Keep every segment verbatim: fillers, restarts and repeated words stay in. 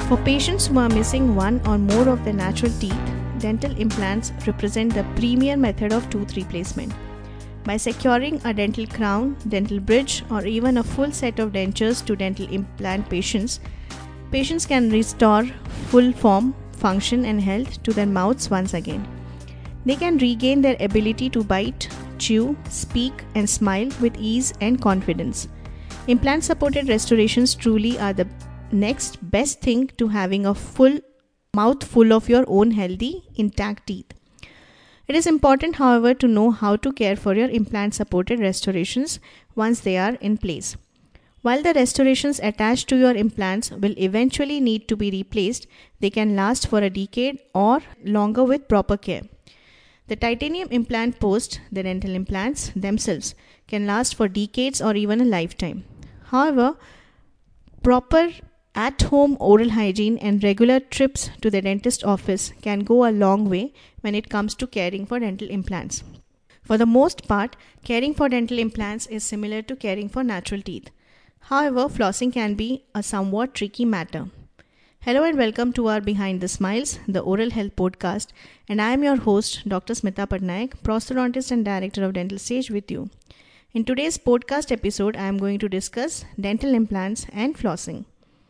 For patients who are missing one or more of their natural teeth, dental implants represent the premier method of tooth replacement. By securing a dental crown, dental bridge, or even a full set of dentures to dental implant patients, patients can restore full form, function, and health to their mouths once again. They can regain their ability to bite, chew, speak, and smile with ease and confidence. Implant-supported restorations truly are the next best thing to having a full mouth full of your own healthy, intact teeth. It is important, however, to know how to care for your implant-supported restorations once they are in place. While the restorations attached to your implants will eventually need to be replaced, they can last for a decade or longer with proper care. The titanium implant post, the dental implants themselves, can last for decades or even a lifetime. However, proper at-home oral hygiene and regular trips to the dentist office can go a long way when it comes to caring for dental implants. For the most part, caring for dental implants is similar to caring for natural teeth. However, flossing can be a somewhat tricky matter. Hello and welcome to our Behind the Smiles, the Oral Health Podcast, and I am your host, Doctor Smita Patnaik, prosthodontist and director of Dental Sage with you. In today's podcast episode, I am going to discuss dental implants and flossing.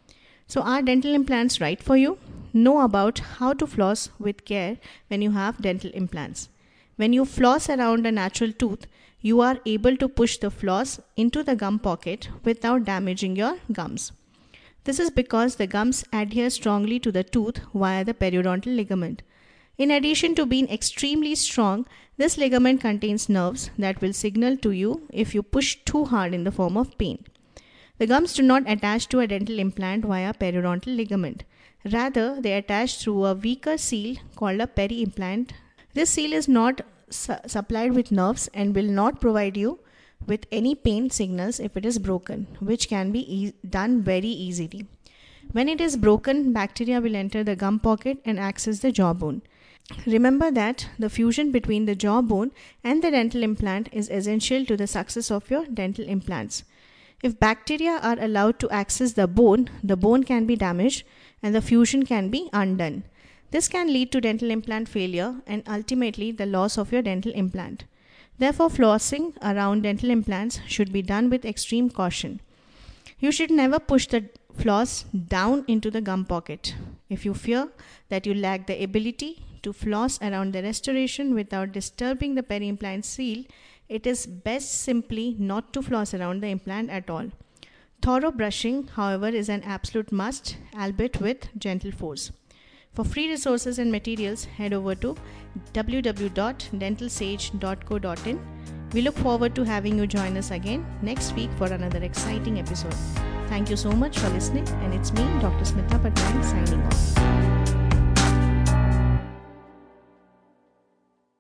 So, are dental implants right for you? Know about how to floss with care when you have dental implants. When you floss around a natural tooth, you are able to push the floss into the gum pocket without damaging your gums. This is because the gums adhere strongly to the tooth via the periodontal ligament. In addition to being extremely strong, this ligament contains nerves that will signal to you if you push too hard in the form of pain. The gums do not attach to a dental implant via periodontal ligament. Rather, they attach through a weaker seal called a peri-implant. This seal is not su- supplied with nerves and will not provide you with any pain signals if it is broken, which can be e- done very easily. When it is broken, bacteria will enter the gum pocket and access the jawbone. Remember that the fusion between the jawbone and the dental implant is essential to the success of your dental implants. If bacteria are allowed to access the bone, the bone can be damaged and the fusion can be undone. This can lead to dental implant failure and ultimately the loss of your dental implant. Therefore, flossing around dental implants should be done with extreme caution. You should never push the floss down into the gum pocket. If you fear that you lack the ability to floss around the restoration without disturbing the peri-implant seal, it is best simply not to floss around the implant at all. Thorough brushing, however, is an absolute must, albeit with gentle force. For free resources and materials, head over to w w w dot dental sage dot co dot in. We look forward to having you join us again next week for another exciting episode. Thank you so much for listening, and it's me, Doctor Smita Patnaik, signing off.